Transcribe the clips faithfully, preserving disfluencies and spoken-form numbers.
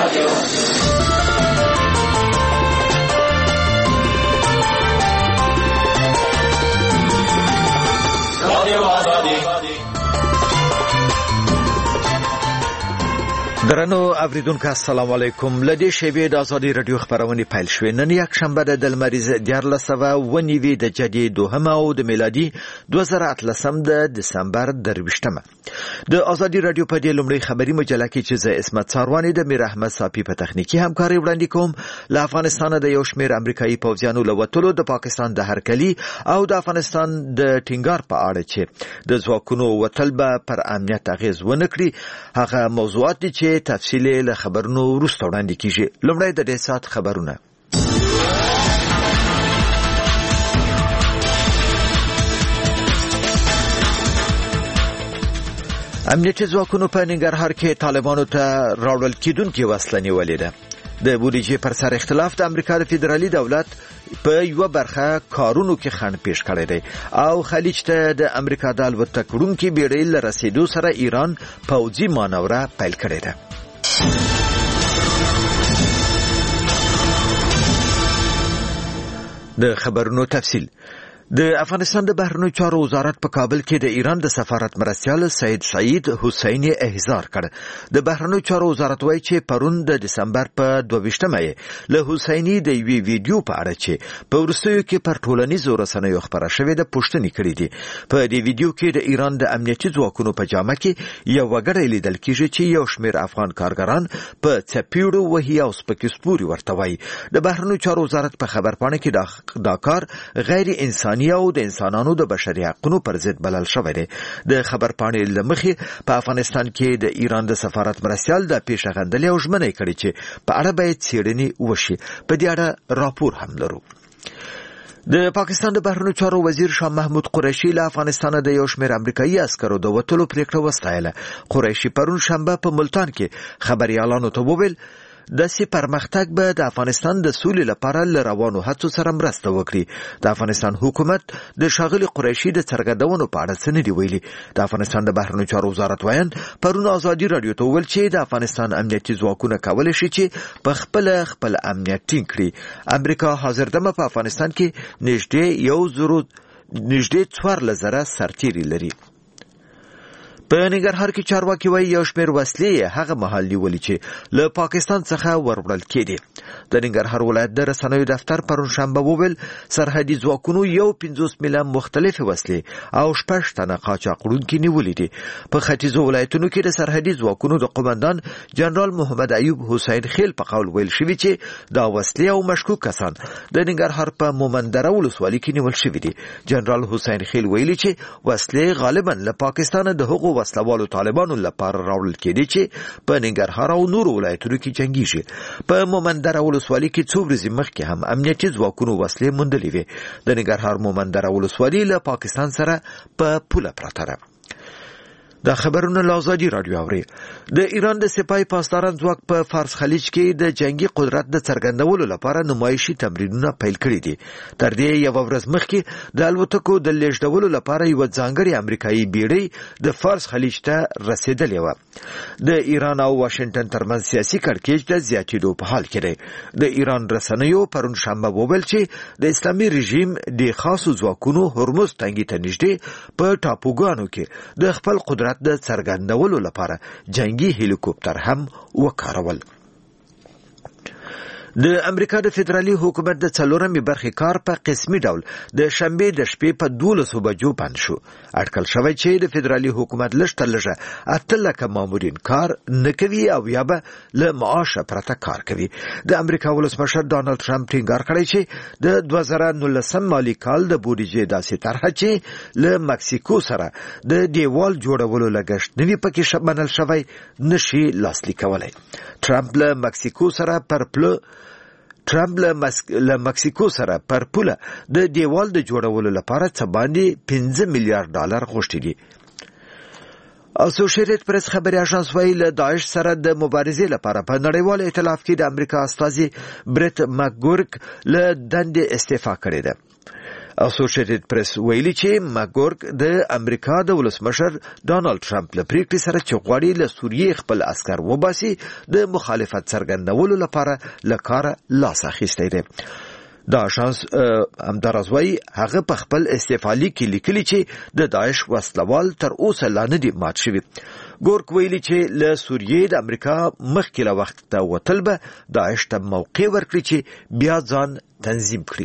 درنو اوریدونکو السلام علیکم. لدې شیبې د ازادي رادیو خبرونه پیل شوې. نن یک شنبه د دلمریز دیارلس سوه و نوي د جدي دوهمه او د میلادي دوه زره اتلسم د دسمبر درویشتمه. د ازادي رادیو په دې لومړی خبري مجله کې چې زه اسمت ساروانی د میر احمد صافي په تخنیکی همکاري وړاندې کوم، له افغانستان د یو شمېر امریکایي پوځیانو له وتلو، د پاکستان د هرکلي او د افغانستان د ټینګار په اړه چې د ځواکونو وتل به پر امنیت اغیز ونه کړي، هغه موضوعات دي چې تفصیل له خبرونو وروسته وړاندې کیږي. لومړی د دې سات خبرونه. امنیتي ځواکونو په ننګرهار کې طالبانو ته راوړل کېدونکې وسله نیولې ده. د بودیجې پر سر اختلاف د امریکا د فدرالي دولت په یو برخه کارونو کې خنډ پیښ کړی دی او خلیج ته د امریکا د الوتکو وړونکي بیړۍ له رسیدو سره ایران پوځي مانوره پیل کړې ده. د خبرونو تفصیل. د افغانستان د بهرنیو چارو وزارت په کابل کې د ایران د سفارت مرستیال سید سعید حسینی احضار کړ. د بهرنیو چارو وزارت وایي چې پرون د دسمبر په دوه ویشتمه له حسینی د یوې ویډیو په اړه چې په وروستیو کې پر ټولنیزو رسنیو خبره شوې ده پوښتنې کړې دي. په دې ویډیو کې د ایران د امنیتي ځواکونو په جامه کې یو وګړی لیدل کېږي چې یو شمېر افغان کارګران په څپېړو وهي او سپکې سپوري ورته وایي. د بهرنیو چارو وزارت په خبرپاڼه کې دا کار غیر انساني او د انسانانو د بشري حقوقو پر ضد بلل شوی دی. د خبرپاڼې له مخې په افغانستان کې د ایران د سفارت مرستیال د پیښه غندلې او ژمنه کړې چې په اړه باید څېړنې وشي. په دې اړه راپور هم لرو. د پاکستان د بهرنیو چارو وزیر شاه محمود قریشي له افغانستان د یو شمېر امریکایي عسکرو د وتلو پریکړه وستایله. قریشي پرون شنبه په ملتان کې خبريالانو ته وویل داسې پرمختګ به د افغانستان د سولې لپاره له روانو هڅو سره مرسته وکړي. د افغانستان حکومت د ښاغلي قریشي د څرګندونو په اړه څه نه دي ویلي. د افغانستان د بهرنیو چارو وزارت وایي پرون ازادي رادیو ته وویل چې د افغانستان امنیتي ځواکونه کولی شي چې په خپل خپل امنیت ټینګ کړي. امریکا حاضر دمه په افغانستان کې نږدې یو زرو نږدې څوارلس زره سرتیري لري. په ننګرهار کې چارواکي وایي یو شمېر وسلې هغه مهال نیولې چې له پاکستان څخه وروړل کېدې. د ننګرهار ولایت د رسنیو دفتر پرون شنبه وویل سرحدي ځواکونو یو پنځوس میله مختلفې وسلې او شپږ تنه قاچاق وړونکي نیولي دي. په ختیځو ولایتونو کې د سرحدي ځواکونو د قومندان جنرال محمد ایوب حسین خیل په قول ویل شوي چې دا وسلې او مشکوک کسان د ننګرهار په مومندره ولسوالۍ کې نیول شوي دي. جنرال حسین خیل ویلي چې وسلې غالبا له پاکستان د هغو وسلوالو طالبانو لپاره راوړل کېدي چې په ننګرهار او نورو ولایتونو کې جنګیږي. په مومندره ولسوالۍ کې څو ورځې مخکې هم امنیتي ځواکونو وسلې موندلې وې. د ننګرهار مومندره ولسوالۍ له پاکستان سره په پوله پرته ده. دا خبرونه له ازادي رادیو اوري. د ایران د سپاه پاسداران ځواک په فارس خلیج کې د جنگي قدرت د څرګندولو لپاره نمایشي تمرینونه پیل کړي دي. تر دې یو ورځ مخکې د الوتکو د لیږدولو لپاره یو ځانګړی امریکایي بیړۍ د فارس خلیج ته رسیدلې و. د ایران او واشنگټن ترمنځ سیاسي کړکېچ د زیاتېدو په حال کې دی. د ایران رسنیو پرون شنبه وویل چې د اسلامي رژیم د خاصو ځواکونو هرمز تنګي ته نږدې په ټاپوګانو کې د خپل قدرت د څرګندولو لپاره جنگي هلیکوپټر هم وکارول. د امریکا د فدرالي حکومت د څلورمې برخې کار په قسمي ډول د شنبې د شپې په دولسو بجو بند شو. اټکل شوی چې د فدرالي حکومت لږ تر لږه اته لکه مامورین کار نه کوي او یا به له معاشه پرته کار کوي. د امریکا ولسمشر ډانلډ ټرمپ ټینګار کړی چې د دوه زره نولسم مالي کال د بودیجې داسې طرحه چې له مکسیکو سره د دیوال جوړولو لګښت نوي پکې منل شوی نشي لاسلیک کولی. ټرمپ له مکسیکو سره پر پله ټرمپ له مکسیکو سره پر پوله د دیوال د جوړولو لپاره څه باندې پنځه میلیارډ ډالر غوښتي دي. اسوسییټډ پریس خبري اژانس وايي له داعش سره د مبارزې لپاره په نړیوال ائتلاف کې د امریکا استازي بریټ مکګورک له دندې استعفا کړې ده. اسوسییټډ پریس ویلي چې ماګورګ د امریکا د ولسمشر ډانلډ ټرمپ له پریکړې سره چې غواړي له سوریې خپل عسكر وباسي د مخالفت څرګندولو لپاره له کاره لاس اخیستی دی. دا شانس همدارزوی هغه په خپل استفالی کې لیکلي چې د داعش وسلوال تر اوسه لا نه دي مات شوي. ګورک ویلي چې له سوریې د امریکا مخکې له وخت ته وتل به داعش ته موقع ورکړي چې بیا ځان تنظیم کړي.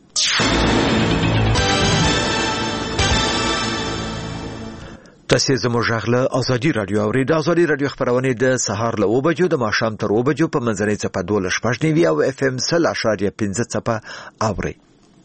تاسو زموږ غږ له ازادي رادیو اورئ. د ازادي رادیو خبرونه د سهار له اوه بجو د ماښام تر اوه بجو په منځنۍ څپه دوه شپږ نوي او اف ام سل اشاریه پنځه څپه اورئ.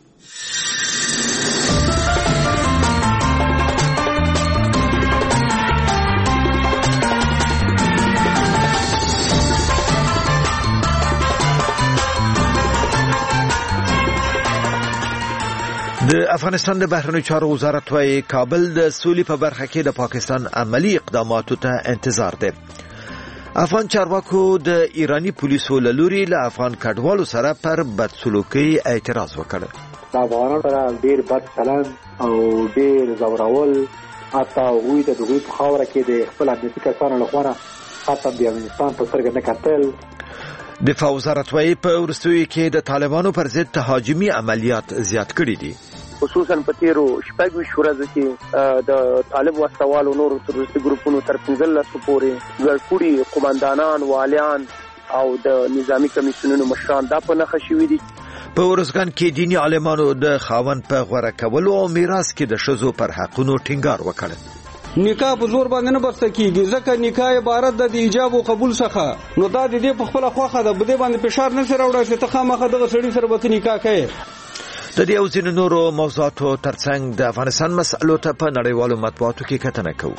د افغانستان د بهرنیو چارو وزارت وايي کابل د سولې په برخه کې د پاکستان عملی اقداماتو ته انتظار دی. افغان چارواکو د ایرانی پولیسو له لوري له افغان کډوالو سره پر بدسلوکي اعتراض وکړ. د افغانانو سره ډیر بد چلند او ډیر زورول حتی وی د دوی په خاوره کې د خپل امنیتي کسانو لخوا حتی د افغانستان په سترګه نه کتل. دفاع وزارت وايي په ورستوي کې د طالبانو پر ضد تهاجمي عملیات زیات کړي دي. خصوصا په تیرو شپږ ورځو کې د طالب وسوالو نور تروریستي ګروپونو تر پنځلس پورې ګړکوړي قوماندانان والیان او د نظامی کمیسیونونو مشران دا په نخښه شوي دي. په ورځګان کې دینی عالمانو د خاوند په غوړه کولو او میراث کې د ښځو پر حقونو ټینګار وکړ. نکاح په زور باندې نه برسته کیږي ځکه نکاح عبارت د ایجاب او قبول څخه نو دا د دې په خپل خواخه د بده باندې فشار نه سره وړي چې تخامخه دغه سړي سره به نکاح کوي. د دې او ځینو نورو موضوعاتو ترڅنګ د افغانستان مسألو ته په نړیوالو مطبوعاتو کې کتنه کوو.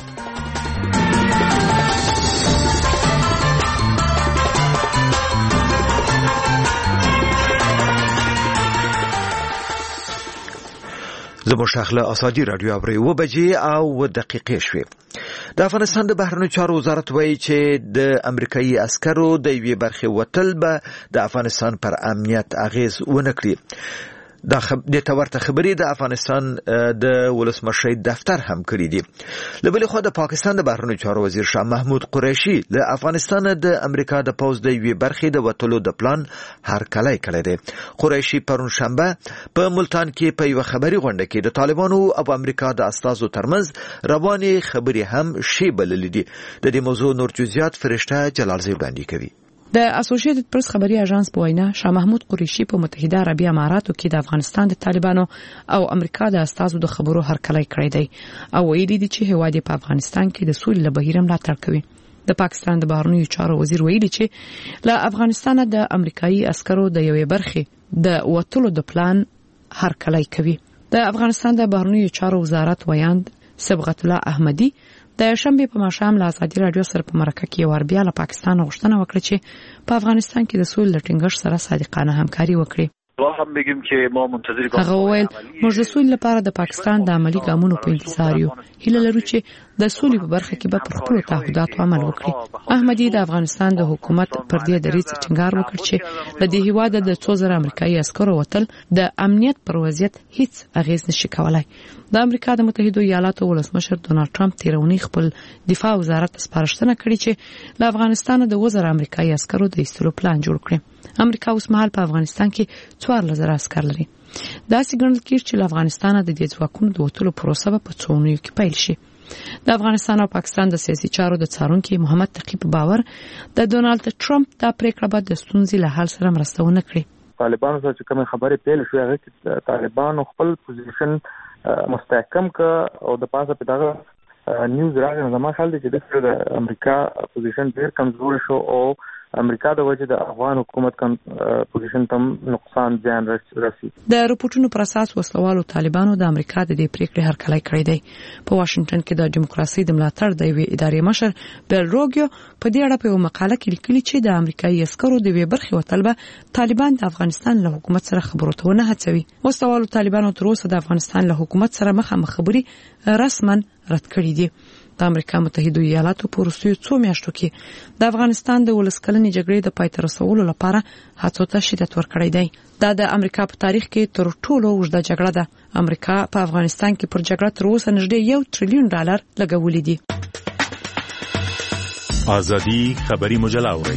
زموږ شاخله ازادي رادیو اوري و بجې او دقیقې شوې. د افغانستان د بهرنیو چارو وزارت وایي چې د امریکایي عسکرو د یوې برخې وتل به د افغانستان پر امنیت اغیز ونه کړي. دا خب د تورته خبرې د افغانستان د ولسمشر دفتر هم کړی دی. لبل خو د پاکستان د بهرنیو چارو وزیر شاه محمود قریشي له افغانستان د امریکا د پوز د یوې برخې د وټلو د پلان هرکلی کړی دی. قریشي پرون شنبه په ملتان کې په یو خبري غونډه کې د طالبانو او امریکا د استازو ترمنځ رواني خبري هم شی بللې دي. د دې موضوع نور جزئیات فرشته جلال زی وړاندې کوي. د اسوسییټډ پریس خبري اژانس په وینا شاه محمود قریشي په متحده عربی اماراتو کې د افغانستان د طالبانو او امریکا د استازو د خبرو هرکلی کړی دی او ویلي دي چې هواد په افغانستان کې د سولې لپاره ملاتړ کوي. د پاکستان د بهرنیو چارو وزیر ویلي چې له افغانستان د امریکایي عسکرو د یوې برخې د وټلو د پلان هرکلی کوي. د افغانستان د بهرنیو چارو وزارت ویاند صبغت الله احمدی د شنبه په ماښام له ازادي رادیو سره په مرکه کې ور بیا له پاکستان غوښتنه وکړه چې په افغانستان کې د سولې لټینګښت سره صادقانه همکاري وکړي. هم بگیم که ما منتظر هغه وویل موږ د سولې لپاره د پاکستان د عملی ګامونو په انتظار یو. هیله لرو چې د سولې په برخه کې به پر خپل تعهداتو عمل وکړي. احمدی د افغانستان د حکومت پر دې دریځ ټینګار وکړ چې د دې هیواد د څو زره امریکایي عسکرو وتل د امنیت پر وضعیت هیڅ اغیز نشي کولای. د امریکا د متحده ایالاتو ولسمشر ډونالډ ټرمپ تیرونی خپل دفاع وزارت سپارښتنه کړې چې له افغانستان د وزر امریکایي عسکرو د ایستلو پلان جوړ کړي. امریکا اوس مهال په افغانستان کې څوارلس زره عسکر لري. دا څنګه کېږي چې له افغانستان د دې ځواکونو د وټلو پروسه په څونیو کې پیل شي. د افغانستان او پاکستان د سیاسي چارو د څارونکو محمد تقی په باور د ډونالډ ټرمپ د پریکړه به د ستونزې له حل سره مرسته ونه کړي. طالبانو سره کوم خبرې پیل شوې هغه کې طالبانو خپل پوزیشن مستحکم ک او د پاسه په دغه نیوز راغلی زما خیال دی چې د امریکا پوزیشن ډیر کمزور شو او امریکا د وجه د افغان حکومت کم پوزیشن تم نقصان ځان رسي. د رپورټونو پر اساس وسلوالو طالبانو د امریکا د دې پریکړې هرکلی کړی دی. په واشنگټن کې د دیموکراسي د ملاتړ د یوې ادارې مشر بیل روګیو په دې اړه په یو مقاله کې لیکلي چې د امریکایي عسکرو د یوې برخې وتل به طالبان د افغانستان له حکومت سره خبرو ته نه هڅوي. وسلوالو طالبانو تر اوسه د افغانستان له حکومت سره مخامخ خبري رسما رد کړې دي. د امریکا متحده ایالاتو په وروستیو څو میاشتو کې د افغانستان د ولسکلنې جګړې د پای ته رسولو لپاره هڅو ته شدت ورکړی دی. دا د امریکا په تاریخ کې تر ټولو اوږده جګړه ده. امریکا په افغانستان کې پر جګړه تر اوسه نږدې یو تریلیون ډالر لګولي دي. ازادي خبري مجله اوري.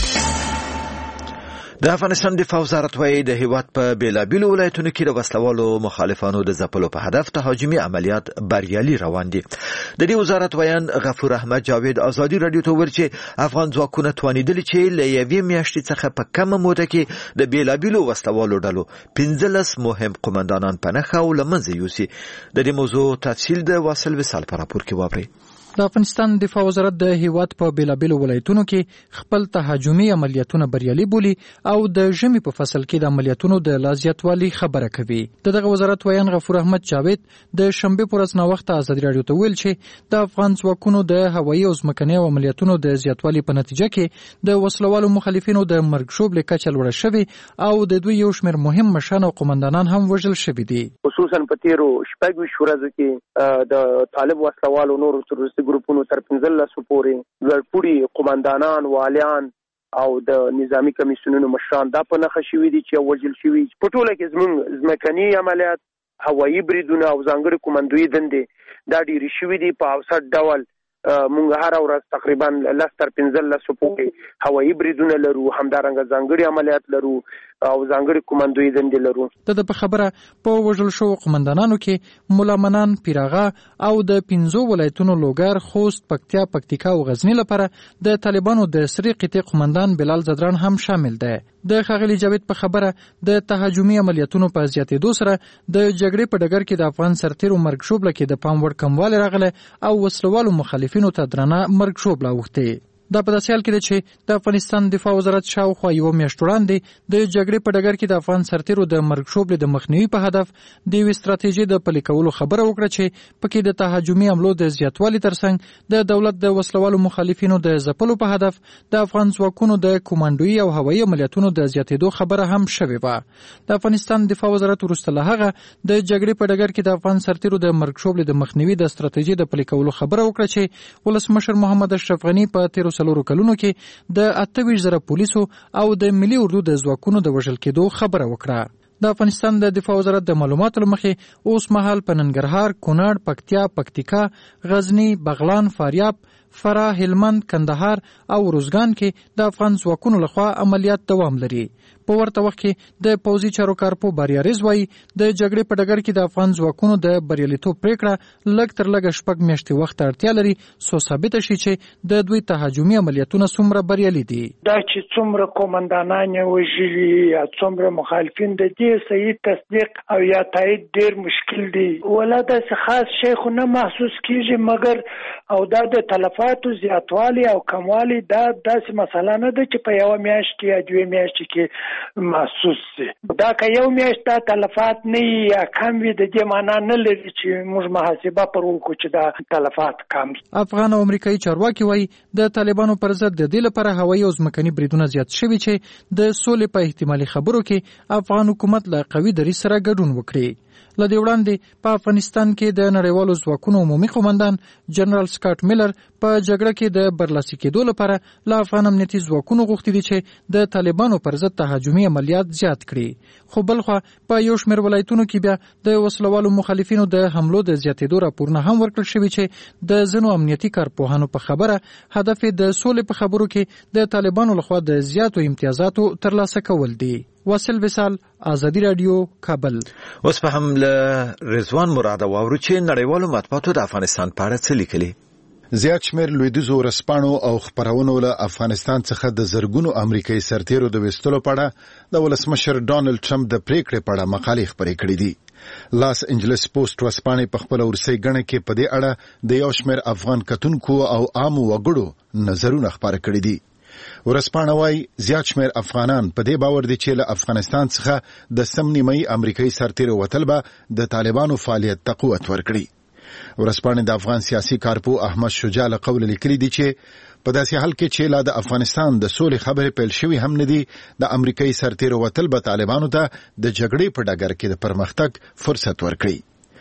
د افغانستان دفاع وزارت وايي د هیواد په بیلابیلو ولایتونو کې د وسلوالو مخالفانو د ځپلو په هدف تهاجمي عملیات بریالي روان دي. د دې وزارت ویان غفور احمد جاوید ازادي رادیو ته ویل چې افغان ځواکونه توانیدل چې له یوې میاشتې څخه په کمه موده کې د بیلابیلو وسلوالو ډلو پنځلس مهم قومندانان په نښه او له منځه یوسي. د دې موضوع تفصیل د واصل وصال په راپور کې واورئ. د افغانستان دفاع وزارت د هیواد په بیلابیلو ولایتونو کې خپل تهاجمي عملیاتونه بریالي بولي او د ژمي په فصل کې د عملیاتونو د لا زیاتوالي خبره کوي. دغه وزارت ویان غفور احمد جاوید د شنبه پر ورځ نوښت ازادي رادیو ته ویل چې د افغان ځواکونو د هوایي او ځمکني عملیاتونو د زیاتوالي په نتیجه کې د وسلوالو مخالفینو د مرګ شوبلې کچه لوړه شوې او د دوی یو شمېر مهم مشران او قومندانان هم وژل شوي دي. خصوصا په تیرو شپږ ویشت ورځو کې د طالب وسلوالو نور تروریستي ګروپونو تر پنځلسو پورې ګړپوړي قومندانان والیان او د نظامی کمیسیونونو مشران دا په نښه شوي دي چې وژل شوي. په ټوله کې زموږ ځمکني عملیات، هوایي بریدونه او ځانګړي کومندوي دندې دا ډېرې شوي دي. په اوسط ډول مونږ هره ورځ تقریبا لس تر پنځلسو پورې هوایي بریدونه لرو، همدارنګه ځانګړي عملیات لرو او ځانګړي کومندوي دندې لرو. د په خبره په وژل شو قومندانانو کې مولا منان پیراغه او د پنځو ولایتونو لوګر، خوست، پکتیا، پکتیکا او غزنی لپاره د طالبانو د سری قطې قومندان بلال زدران هم شامل دی. د ښاغلي جاوید په خبره د تهاجمي عملیاتونو په زیاتېدو سره د جګړې په ډګر کې د افغان سرتیرو مرګ شوبله کې د پام وړ کموالی راغلی او وسلوالو مخالفینو ته درنه مرګ شوبله اوښتې. دا په داسې حال کې ده چې د افغانستان دفاع وزارت شاوخوا یوه میاشت وړاندې د جګړې په ډګر کې د افغان سرتیرو د مرګ شوبلې د مخنیوي په هدف د یوې ستراتیژۍ د پلي کولو خبره وکړه چې پکې د تهاجمي حملو د زیاتوالي ترڅنګ د دولت د وسلوالو مخالفینو د ځپلو په هدف د افغان ځواکونو د کومانډوي او هوایي عملیاتونو د زیاتېدو خبره هم شوې وه. د افغانستان دفاع وزارت وروسته له هغه د جګړې په ډګر کې د افغان سرتیرو د مرګ شوبلې د مخنیوي د ستراتیژۍ د پلي کولو خبره وکړه چې ولسمشر محمد اشرف غني په تیرو څلورو کلونو کې د اته ویشت زره پولیسو او د ملي اردو د ځواکونو د وژل کېدو خبره وکړه. د افغانستان د دفاع وزارت د معلوماتو له مخې اوس مهال په ننګرهار، کونړ، پکتیا، پکتیکا، غزنی، بغلان، فاریاب، فراه، هلمند، کندهار او روزګان کې د افغان ځواکونو لخوا عملیات دوام لري. په ورته وخت کې د پوځي چارو کارپو باریاریز وایي د جګړې په ډګر کې د افغان ځواکونو د بریالیتوب پریکړه لږ تر لږه شپږ میاشتې وخت اړتیا لري څو ثابته شي چې د دوی تهاجمي عملیاتونه څومره بریالي دي. دا چې څومره قومندانان یې وژلي یا څومره مخالفین د دې صحیح تصدیق او یا تایید ډېر مشکل دی. ولا داسې خاص شی خو نه محسوس کېږي، مګر او دا د تلفاتو زیاتوالی او کموالی دا داسې مسله نه ده چې په یوه میاشت کې یا دوې میاشتې کې محسوس دي. دا که یو میاشت دا تلفات نه یا کم وي د دې معنا نه لري چې موږ محاسبه پر وکړو چې دا تلفات کم دي. افغان او امریکایي چارواکي وایي د طالبانو پر ضد د دې لپاره هوایي او ځمکني بریدونه زیات شوي چې د سولې په احتمالي خبرو کې افغان حکومت له قوي دریځ سره ګډون وکړي. له دې وړاندې په افغانستان کې د نړیوالو ځواکونو عمومي قومندان جنرال سکاټ میلر په جګړه کې د برلاسي کېدو لپاره له افغان امنیتي ځواکونو غوښتي دي چې د طالبانو پر ضد تهاجمي عملیات زیات کړي. خو بلخوا په یو شمېر ولایتونو کې بیا د وسلوالو مخالفینو د حملو د زیاتېدو راپورونه هم ورکړل شوي چې د ځینو امنیتي کارپوهانو په خبره هدف د سولې په خبرو کې د طالبانو لخوا د زیاتو امتیازاتو ترلاسه کول دي. واصل وصال، ازادي رادیو، کابل. اوس په هم له رضوان مراد واورو چې نړیوالو مطبوعاتو د افغانستان په اړه څه لیکلي. زیات شمېر لویدیځو ورځپاڼو او خپرونو له افغانستان څخه د زرګونو امریکایي سرتیرو د ویستلو په اړه د ولسمشر ډانلډ ټرمپ د پریکړې په اړه مقالې خپرې کړې دي. لاس انجلس پوسټ ورځپاڼې په خپله وروستۍ ګڼه کې په دې اړه د یو شمېر افغان کتونکو او عامو وګړو نظرونه خپاره کړي دي. ورځپاڼه وايي زیات شمېر افغانان په دې باور دي چې له افغانستان څخه د سم نیمایي امریکایي سرتیرو وتل به د طالبانو فعالیت ته قوت ورکړي. ورځپاڼې د افغان سیاسي کارپو احمد شجاع له قوله لیکلي دي چې په داسې حال کې چې لا د افغانستان د سولې خبرې پیل شوي هم نه دي، د امریکایي سرتیرو وتل به طالبانو ته د جګړې په ډګر کې د پرمختګ فرصت ورکړي.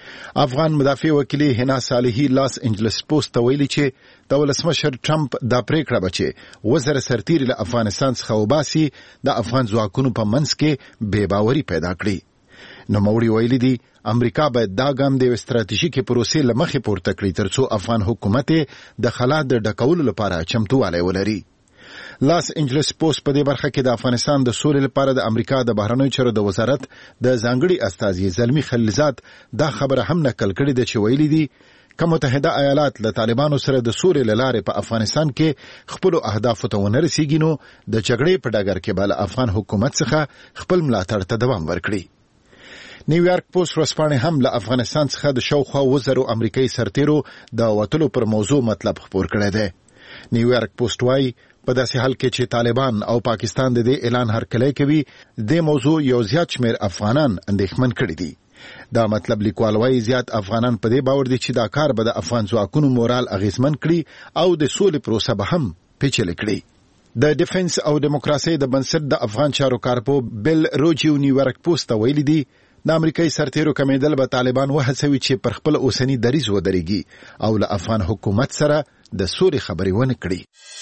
افغان مدافع وکیل هنا صالحی لاس انجلس پوسټ ته ویلي چې د ولسمشر ټرمپ دا پریکړه بچي وزیر سرتیری له افغانستان څخه وباسي د افغان ځواکونو په منځ کې بې باوري پیدا کړي. نو موري ویلي دي امریکا باید دا ګام د استراتیژیکي پروسې له مخې پورته کړي ترڅو افغان حکومت د خلا د ډکولو لپاره چمتووالی ولري. لاس انجلس پوسټ په دې برخه کې د افغانستان د سولې لپاره د امریکا د بهرنیو چارو د وزارت د ځانګړي استازي زلمی خلیلزاد دا خبره هم نقل کړې ده چې ویلي دي که متحده ایالات له طالبانو سره د سولې له لارې په افغانستان کې خپلو اهدافو ته ونه رسیږي نو د جګړې په ډګر کې به له افغان حکومت څخه خپل ملاتړ ته دوام ورکړي. نیویارک پوسټ ورځپاڼې هم له افغانستان څخه د شاوخوا وزرو امریکایي سرتیرو د وتلو پر موضوع مطلب خپور کړی دی. نیویارک پوسټ وايي په داسې حال کې چې طالبان او پاکستان د دې اعلان هرکلی کوي د موضوع یو زیات شمیر افغانان اندېښمن کړي دي. دا مطلب لیکوال وايي زیات افغانان په دې باور دي چې دا کار به د افغان ځواکونو مورال اغیزمن کړي او د سولې پروسه به هم پیچلې کړي. د ډیفنس او دیموکراسي د بنسټ د افغان چارو کارپو بیل روجیو نیویارک پوسټ ته ویلي دي د امریکایي سرتیرو کمیدل به طالبان وهڅوي چې پر خپل اوسنی دریځ ودرېږي او له افغان حکومت سره د سولې خبرې ونه کړي.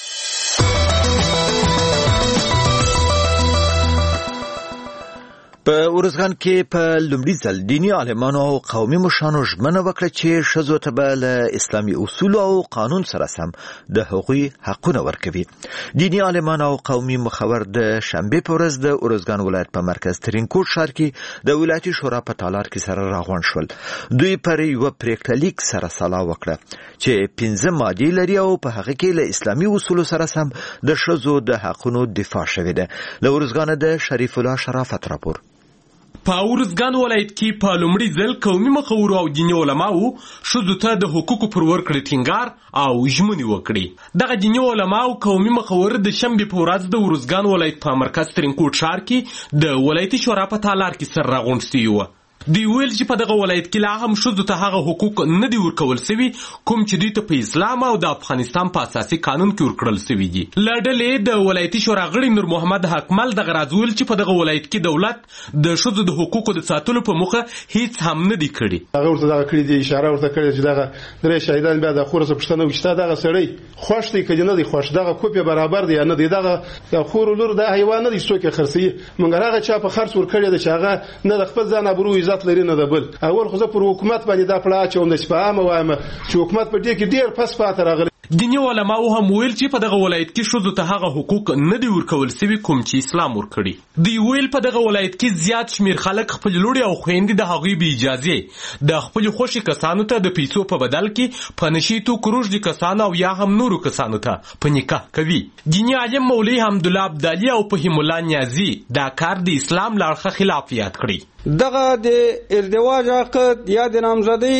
په ارزګان کې په لومړي ځل دیني عالمانو او قومي مشرانو ژمنه وکړه چې ښځو ته به له اسلامي اصولو او قانون سره سم د هغوی حقونه ورکوي. دیني عالمان او قومي مخور د شنبې په ورځ د ارزګان ولایت په مرکز ترینکوټ ښار کې د ولایتي شورا په تالار کې سره راغونډ شول. دوی پر یوه پریکړه لیک سره سلا وکړه چې پنځه مادې لري او په هغه کې له اسلامي اصولو سره سم د ښځو د حقونو دفاع شوې ده. له ارزګانه د شریف الله شرافت راپور. په ارزګان ولایت کې په لومړي ځل قومي مخورو او دیني علماو ښځو ته د حقوقو پر ورکړې ټینګار او ژمنې وکړې. دغه دیني علما او قومي مخور د شنبې په ورځ د ارزګان ولایت په مرکز ترینکوټ ښار کې د ولایتي شورا په تالار کې سره راغونډ شوي وو. دوی ویل چې په دغه ولایت کې لا هم ښځو ته هغه حقوق نه دي ورکول سوي کوم چې دوی ته په اسلام او د افغانستان په اساسي قانون کې ورکړل سوي دي. له ډلې د ولایتي شورا غړي نور محمد حکمل دغه راز ویل چې په دغه ولایت کې دولت د ښځو د حقوقو د ساتلو په موخه هیڅ هم نه دي کړي. هغه ورته دغه کړي دي اشاره ورته کړې چې دغه درې شهیدان بیا د خور څخه پوښتنه وکړه دغه سړی خوښ دی که نه دی خوښ دغه کوپی برابر دی نه دی دغه د خور لور د حیوان نه دی څوک خرڅي مونږ هغه چا په خرڅ ور کړی د چې هغه نه د خپل ځان ابرو عزت لري نه د بل اول خو زه پر حکومت باندې دا پړه چوم د شپه ما وایم چې حکومت په دې کې ډیر پس پاتې راغلی. دیني علماو هم ویل چې په دغه ولایت کې ښځو ته هغه حقوق نه دي ورکول سوي کوم چې اسلام ورکړي. دوی ویل په دغه ولایت کې زیات شمیر خلک خپل لوڼې او خویندې د هغوی بې اجازې د خپلې خوښې کسانو ته د پیسو په بدل کې په نشي توکو روږدي کسانو او یا هم نورو کسانو ته په نکاح کوي. دیني عالم مولوي حمدالله ابدالي او فهیم الله نیازي دا کار د اسلام له اړخه خلاف یاد کړي. دغه د ازدواج عقد یا د نامزدۍ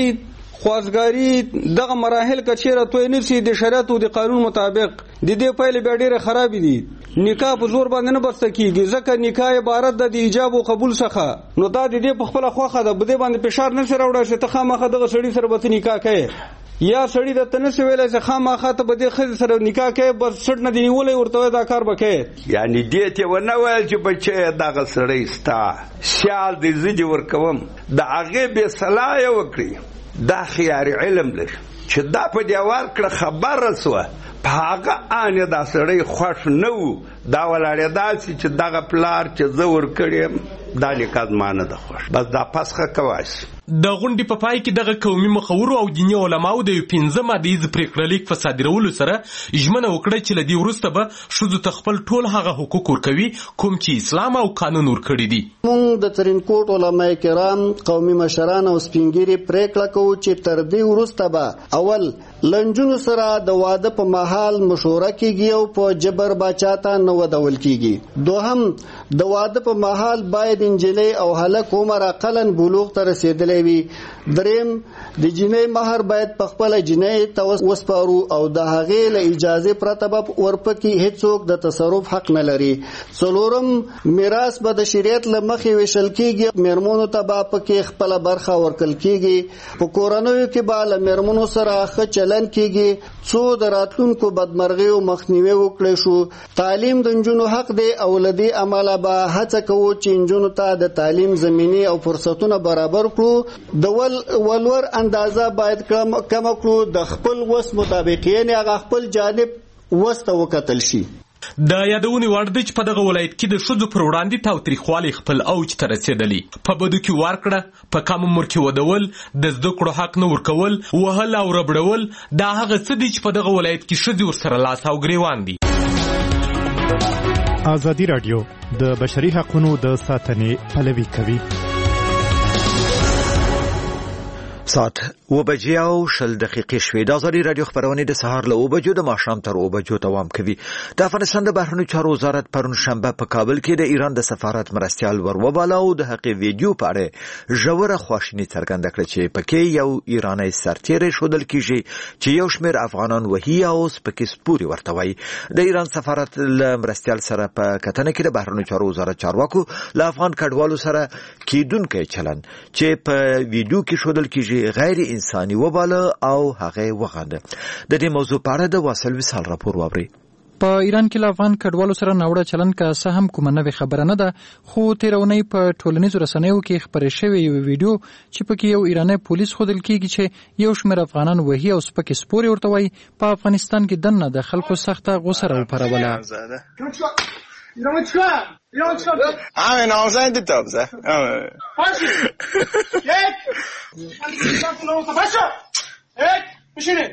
خوازګاری دغه مراحل کچیره توی نشي د شریعت او د قانون مطابق د دې پایله بیا ډیره خراب دي. نکاح په زور باندې نه بسته کیږي ځکه نکاح عبارت د ایجاب او قبول څخه نو دا د دې په خپل خوخه د بده باندې فشار نه سره وړي چې ته خامخه دغه سړی سره به نکاح کوي یا سړی د تنه ویلای چې خامخه ته بده خځه سره نکاح کوي بس سړ نه دی ولې ورته دا کار وکړي. یعنی دې ته ونه ویل چې بچي دغه سړی ستا شال دې زدي ورکوم د هغه به صلاح وکړي دا خيار علم لري چې دا په دیوال کړه خبر رسوه په هغه ان دا سړی خوښ نه وو دا ولاړې داسې چې دغه پلار چې زه ورکړم دا لیکاد مانه ده خوښ بس دا پسخه کوای د غونډې په پای کې دغه قومي مخورو او دیني علماو د پنځه مادې پریکړه لیک په صادرولو سره ژمنه وکړه چې له دې وروسته به ښځو ته خپل ټول هغه حقوق ورکوي کوم چې اسلام او قانون ورکړي دي. موږ د ترینکوټ علما کرام قومي مشران او سپینګیري پریکړه کوو چې تر دې وروسته به اول لنجونو سره د واده په مهال مشوره کیږي او په جبر باچاته نه ودول کیږي. دوهم د واده په مهال باید انجلۍ او هلک عمر اقلا بلوغ ته رسیدلی وي. دریم د جنۍ مہر باید په خپل جنۍ ته وسپارو او د هغې له اجازه پرته به ورپکې هیڅوک د تصرف حق نه لري. څلورم میراث به د شریعت له مخې ویشل کیږي میرمنو ته به پکې خپل برخه ورکړل کیږي. په کورنیو کې به له میرمنو سره ښه چلند کیږي څو د راتلونکو بدمرغیو مخنیوی وکړي شو. تعلیم د نجونو حق دی او له دې امله به هڅه کوو چې نجونو ته د تعلیم زمینه او فرصتونه برابر کړو د ول ولور اندازه باید کم کړو د خپل وس مطابق یعنی هغه خپل جانب وسته وکتل شي. د یادونې وړ دی چې په دغه ولایت کې د ښځو پر وړاندې تاوتریخوالی خپل اوج ته رسېدلی. په بدو کې وار کړه، په کم عمر کې ودول، د زده کړو حق نه ورکول، وهل او ربړول دا هغه څه دي چې په دغه ولایت کې ښځې ورسره لاس او ګریوان دي. ازادي راډیو د بشري حقوقو د ساتنې پلوي کوي. ساعت و بجې او شل دقیقې شوې. د ازادي راډیو خبرونه د سهار له اوه بجو د ماښام تر اوه بجو دوام کوي. د افغانستان د بهرنیو چارو وزارت پرون شنبه په کابل کې د ایران د سفارت مرستیال وروباله او د هغې ویډیو په اړه ژوره خواشیني څرګنده کړه چې پکې یو ایرانی سرتیری ښودل کیږي چې یو شمېر افغانان وهي او سپکې سپورې ورته وایي. د ایران سفارت له مرستیال سره په کتنه کې د بهرنیو چارو وزارت چارواکو له افغان کډوالو سره کیدونکی چلند چې په ویډیو کې ښودل کیږي غیر انساني وباله او هغه وغنده. د دې موضوع په اړه د واصل وصال راپور واوري. په ایران کې له افغان کډوالو سره ناوړه چلند که څه هم کومه نوې خبره نه ده، خو تېره اونۍ په ټولنیزو رسنیو کې خپرې شوې یوه ویډیو چې پکې یو ایرانی پولیس ښودل کېږي چې یو شمېر افغانان وهي او سپکې سپورې ورته وایي، په افغانستان کې دننه د خلکو سخته غوسه راوپاروله. ایران چیکار؟ ایران چیکار؟ همه نامزد دیتاب زه. همه. پاشی. یک. پاشو. یک. بشینه.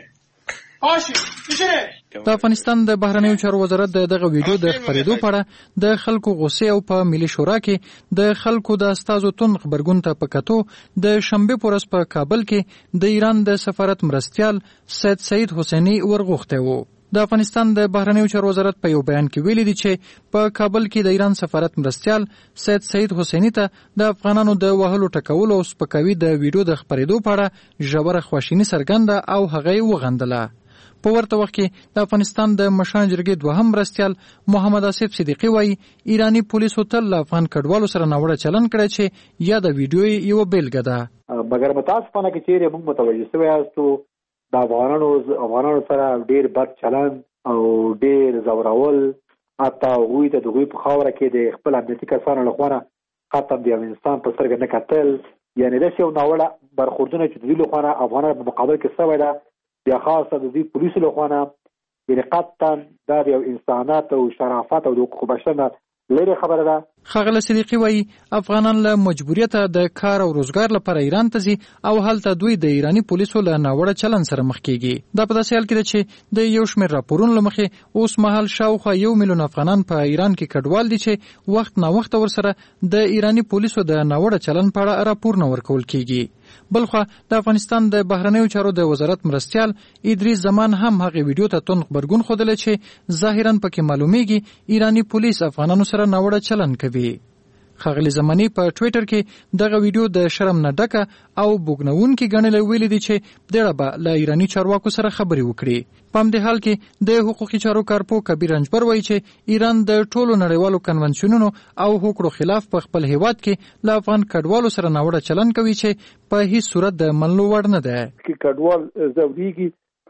پاشی. بشینه. د افغانستان د بهرنیو چارو وزارت د دغه ویډیو د خپرېدو په اړه د خلکو غوسې او په ملي شورا کې د خلکو د استازو تون خبرګون ته په کتو د شنبې په ورځ په کابل کې د ایران د سفارت مرستیال سید سعید حسیني ورغوښتی و. د افغانستان د بهرنیو چارو وزارت په یو بیان کې ویلي دي چې په کابل کې د ایران سفارت مرستیال سید سعید حسیني ته د افغانانو د وهلو ټکولو او سپکاوي د ویډیو د خپرېدو په اړه ژوره خواشیني څرګنده او هغه یې وغندله. په ورته وخت کې د افغانستان د مشرانو جرګې دوهم مرستیال محمد آصف صدیقي وایي ایرانی پولیسو تل له افغان کډوالو سره ناوړه چلند کړی چې یا د ویډیو یوه بیلګه ده. مګر متاسفانه کې چیرې موږ متوجه شوي یاستو د افغانانو افغانانو سره ډیر بد چلند او ډیر زورول، حتی هغوی ته د هغوی په خاوره کې د خپل امنیتي کسانو له خوا قطعا د افغانستان په سترګه نه کتل، یعنې داسې یو ناوړه برخوردونه چې د دوی له خوا افغانانو په مقابل کې شوی ده، بیا خاصه د دوی پولیسو له خوا یعنې قطعا دا د یو انسانات او شرافت او د حقوق بشر نه لرې خبره ده. ښاغلی صدیقي وایي افغانان له مجبوریته د کار او روزګار لپاره ایران ته ځي او هلته دوی د ایرانی پولیسو له ناوړه چلند سره مخ کیږي. دا په داسې حال کې ده چې د یو شمېر راپورونو له مخې اوس مهال شاوخوا یو میلیون افغانان په ایران کې کډوال دي چې وخت ناوخته ورسره د ایرانی پولیسو د ناوړه چلند په اړه راپورونه ورکول کیږي. بلخوا د افغانستان د بهرنیو چارو د وزارت مرستیال ادریس زمان هم هغه ویډیو ته تون خبرګون ښودلی چې ظاهرا پکې معلومیږي ایرانی پولیس افغانانو سره ناوړه چلند کوي. ښاغلي زماني په ټویټر کې دغه ویډیو د شرم نه ډکه او بوګنونکې ګڼلی ویلي دي چې دېړه به له ایراني چارواکو سره خبرې وکړي. په همدې حال کې د حقوقي چارو کارپو کبیر رنجبر وایي چې ایران د ټولو نړیوالو کنونشنونو او حقوقو خلاف په خپل هیواد کې له افغان کډوالو سره ناوړه چلند کوي چې په هیڅ صورت د منلو وړ نه ده. کې کډوال زوريږي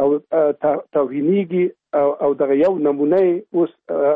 او توهینیږي او دغه یو نمونه اوس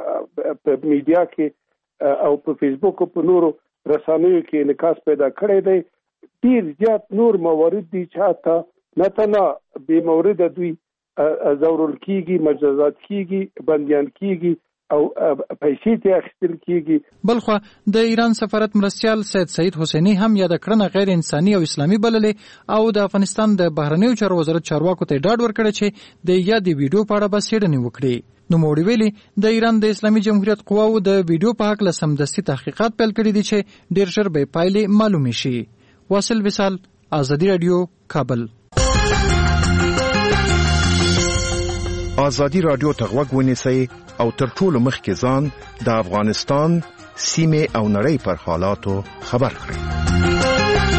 په میډیا کې او په فیسبوک او په نورو رسنیو کې انعکاس پیدا کړی دی. ډیر زیات نور موارد دي چې حتی نه تنها بې مورده دوی زورول کیږي، مجازات کیږي، بندیان کیږي او پیسې ته اخیستل کیږي. بلخوا د ایران سفارت مرستیال سید سعید حسیني هم یاد کړنه غیر انساني او اسلامي بللې او د افغانستان د بهرنیو چارو وزارت چارواکو ته ډاډ ورکړی چې د یادې ویډیو په اړه به څېړنې وکړي. نو موړي ویلي د ایران د اسلامي جمهوریت قواو د ویډیو په حق له سمدستي تحقیقات پیل کړي دي چې ډیر ژر به پایلې معلومې شي. واصل وصال، ازادي رادیو، کابل. ازادي رادیو ته غوږ ونیسئ او تر ټولو مخکې ځان د افغانستان سیمې او نړۍ پر حالاتو خبر کړئ.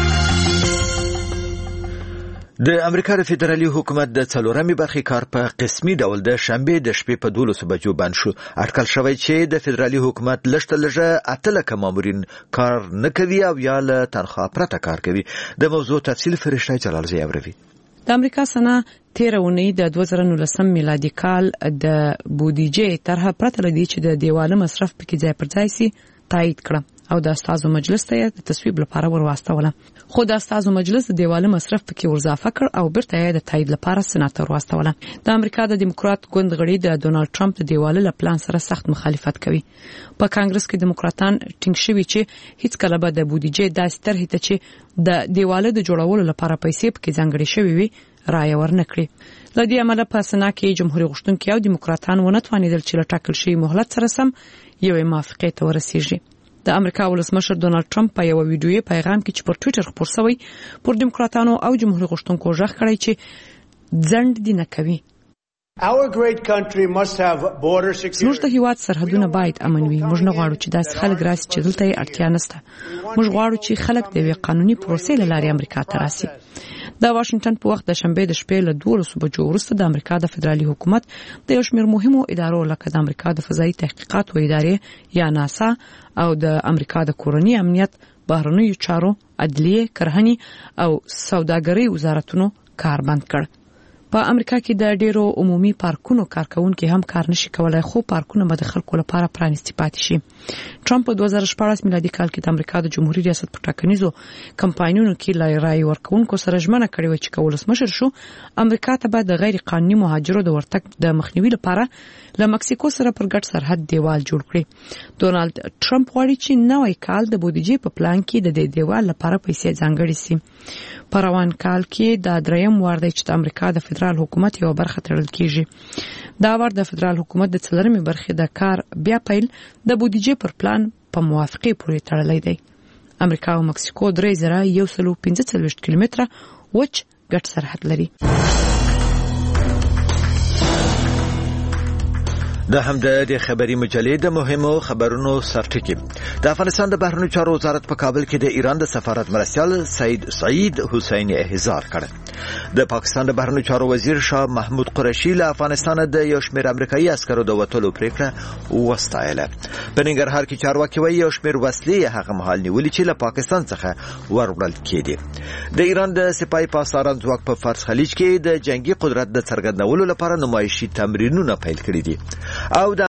د امریکا د فدرالي حکومت د څلورمې برخې کار په قسمي ډول د شنبې د شپې په دولسو بجو بند شو. اټکل شوی چې د فدرالي حکومت لږ لږه اته لکه مامورین کار نه کوي او یا له تنخوا پرته کار کوي. د موضوع تفصیل فرشته جلالزی اوروي. د امریکا سنا تیره اونۍ د دوه زره نولسم میلادي کال د بودیجې طرحه پرته لدی چې د دیواله مصرف پکې ځای پر ځای سي تایید کړه او د استازو مجلس ته د تصویب لپاره ورواستوله. خو د استازو مجلس د دیواله مصرف پکې ورزافه کړ او بیرته یې د تایید لپاره سېنات ته ورواستوله. د امریکا د دیموکرات ګوند غړي د ډونالد ټرمپ د دیواله له پلان سره سخت مخالفت کوي. په کانګرس کې دیموکراتان ټینګ شوي چې هیڅ کله به د بودیجې داسې طرحې ته چې د دیواله د جوړولو لپاره پیسې پکې ځانګړې شوي وي رایه ورنکړي. له دې امله په سنا کې جمهوریت غوښتونکي او دیموکراتان ونه توانیدل چې له ټاکل شوي مهلت سره سم یوې موافقې ته ورسیږي. د امریکا ولسمشر ډونالد ټرمپ په یو ویډیوي پیغام کې چې پر ټوئیټر خپور شوی پر دیموکراتانو او جمهوریت غوښتونکو ژغ کړی چې ځند دي نه کوي. زموږ د هیواد سرحدونه باید امن وي. موږ نه غواړو چې داسې خلک راسي چې دلته یې اړتیا نشته. موږ غواړو چې خلک د یوې قانوني پروسې له لارې امریکا ته راسي. د واشنگټن په وخت د شنبه د شپې له دولسو بجو وروسته د امریکا د فدرالي حکومت د یو شمېر مهمو ادارو لکه د امریکا د فضایي تحقیقاتو ادارې یا ناسا او د امریکا د کورني امنیت، بهرنیو چارو، عدلیې، کرهنې او سوداګرۍ وزارتونو کار بند کړ. په امریکا کې د ډیرو عمومي پارکونو کارکونکو هم کار نشي کولای، خو پارکونه به د خلکو لپاره پرانیستي پاتې شي. ټرمپ په دوه زره شپاړس میلادي کال کې د امریکا د جمهوریت ریاست په ټاکنیزو کمپاینونو کې لا رای ورکوونکو سره ژمنه کړې و چې که ولسمشر شو امریکا ته به د غیر قانوني مهاجرو د ورتګ د مخنیوي لپاره له مکسیکو سره پر ګډ سرحد دیوال جوړ کړي. ډونالد ټرمپ غواړي چې نوې کال د بودیجې په پلان کې د دې دیوال لپاره پیسې ځانګړې سي. په روان کال کې د دریم وار دی چې د امریکا د فدرال حکومت یو برخه تړل کیږي. دا وار د فدرال حکومت د څلورمې برخې د کار بیا پیل د بودیجې پر پلان په موافقه پورې تړلی دی. امریکا او مکسیکو درې زره یو سل پنځه څلوېښت کیلومتره وچ ګډ سرحد لري. د همدې خبري مجلې د مهمو خبرونو سرټکی. د افغانستان د بهرنیو چارو وزارت په کابل کې د ایران د سفارت مرستیال سید سعید حسینی احضار کړ. د پاکستان د بهرنیو چارو وزیر شاه محمود قریشي له افغانستان د یو شمېر امریکایي عسکرو د وټلو پریکړه وستایله. په ننګرهار کې چارواکي وایي یو شمېر وسلې هغه مهال نیولې چې له پاکستان څخه وروړل کېدې. د ایران د سپای پاسداران ځواک په فارس خلیج کې د جنگي قدرت د څرګندولو لپاره نمایشي تمرینونه پیل کړي دي او